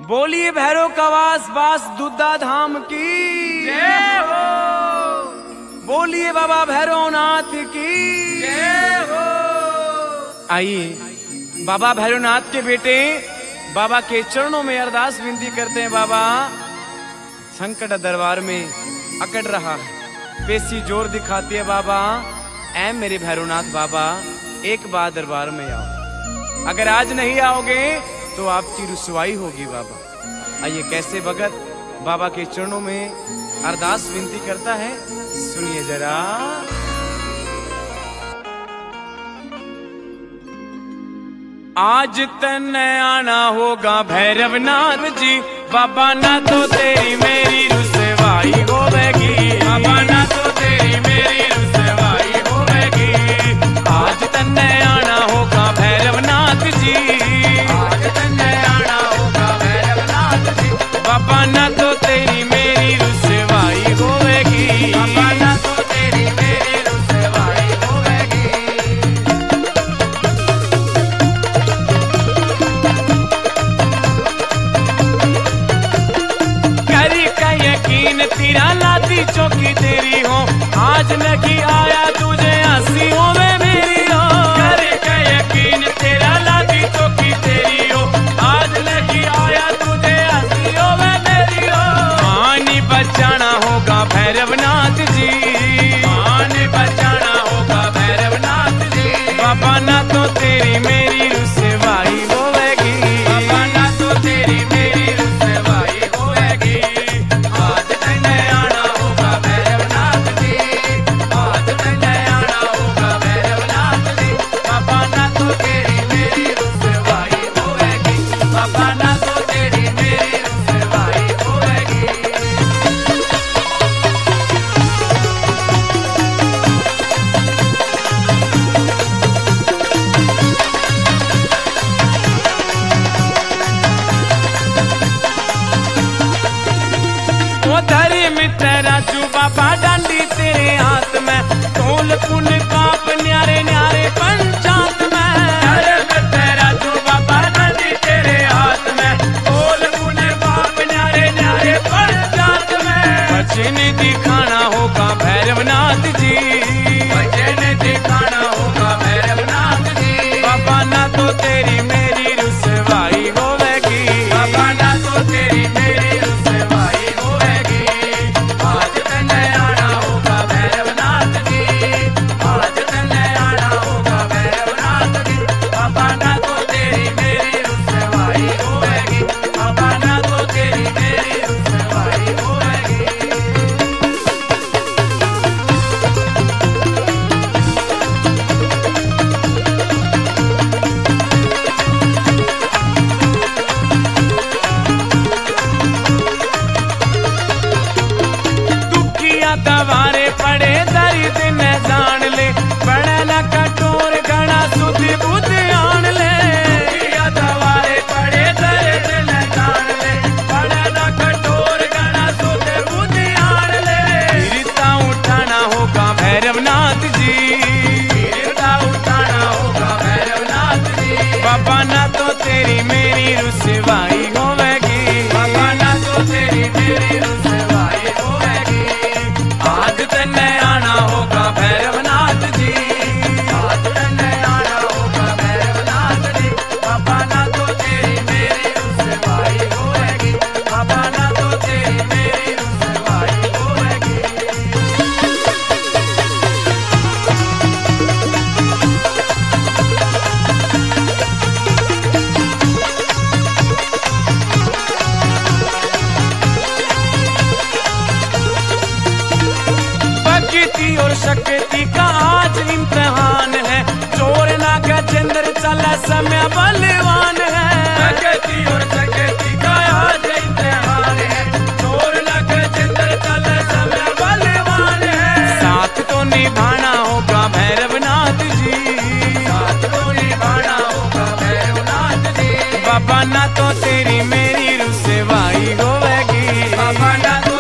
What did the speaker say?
बोलिए भैरव कवास बास दुद्धा धाम की जय हो। बोलिए बाबा भैरवनाथ की जय हो। आइए बाबा भैरवनाथ के बेटे बाबा के चरणों में अरदास विनती करते हैं। बाबा संकट दरबार में अकड़ रहा है, पेशी जोर दिखाती है। बाबा ऐ मेरे भैरवनाथ बाबा एक बार दरबार में आओ, अगर आज नहीं आओगे तो आपकी रुसवाई होगी। बाबा आइए कैसे भगत बाबा के चरणों में अरदास विनती करता है, सुनिए जरा। आज तन्ने आना होगा भैरवनाथ जी, बाबा ना तो तेरी मेरी रुसवाई होवेगी, बाबा ना तो तेरी मेरी रुसवाई होवेगी। आज तन्ने आना होगा भैरवनाथ जी, आज तन्ने आना होगा भैरवनाथ जी, बाबा ना तो तेरी मेरी रुसवाई होवेगी, बाबा ना तो तेरी मेरी रुसवाई होवेगी। यकीन तेरा लाती चौकी तेरी हो, आज नहीं आया तुझे हंसी होवे मेरी हो। करे का यकीन तेरा लाती चौकी तेरी हो, आज नहीं आया तुझे हंसी होवे मेरी हो। पानी बचाना होगा भैरवनाथ जी, पानी बचाना होगा भैरवनाथ जी, बाबा ना तो तेरी मेरी रुसवाई होवेगी, बाबा ना तो तेरी मेरी रुसवाई होवेगी। बाबा डांडी तेरे हाथ में, ढोल पुन काप न्यारे न्यारे पंचायत में। अरे मैं तेरा तू बाबा डांडी तेरे हाथ में, ढोल पुन काप न्यारे न्यारे पंचायत में। भजन दिखाना होगा भैरवनाथ जी, भजन दिखाना होगा भैरवनाथ जी, बाबा ना तो तेरी मेरी रुसवाई होवेगी, बाबा ना तो तेरी मेरी रुसवाई होवेगी। आज तन्ने आना होगा भैरवनाथ जी, आज तन्ने आना होगा भैरवनाथ जी, बाबा ना तो तेरी मेरी रुसवाई होवेगी, बाबा ना तो तेरी मेरी रुसवाई होवेगी। दवारे पड़े दर्द न जान ले, बड़ा न कठोर घना सुध बुध आन ले। दवारे पड़े दर्द न जान ले, बड़ा न कठोर घना सुध बुध आन ले। गिरता उठाना होगा भैरवनाथ जी, गिरता उठाना होगा भैरवनाथ जी, बाबा ना तो तेरी मेरी रुसवाई होवेगी, बाबा ना तो तेरी मेरी रुसवाई होवेगी। आज तन्ने आना होगा भैरवनाथ जी, आज तन्ने आना होगा भैरवनाथ जी, बाबा ना तो तेरी मेरी रुसवाई होवेगी, बाबा ना तो तेरी मेरी रुसवाई होवेगी। भक्ति और शक्ति का आज इम्तिहान है, चोर ना गजेंद्र चला समय बलवान है। भक्ति और शक्ति का आज इम्तिहान है, चोर ना गजेंद्र चला समय बलवान है। साथ तो निभाना होगा भैरवनाथ जी, साथ तो निभाना होगा भैरवनाथ जी, बाबा ना तो तेरी मेरी रुसवाई होवेगी, बाबा ना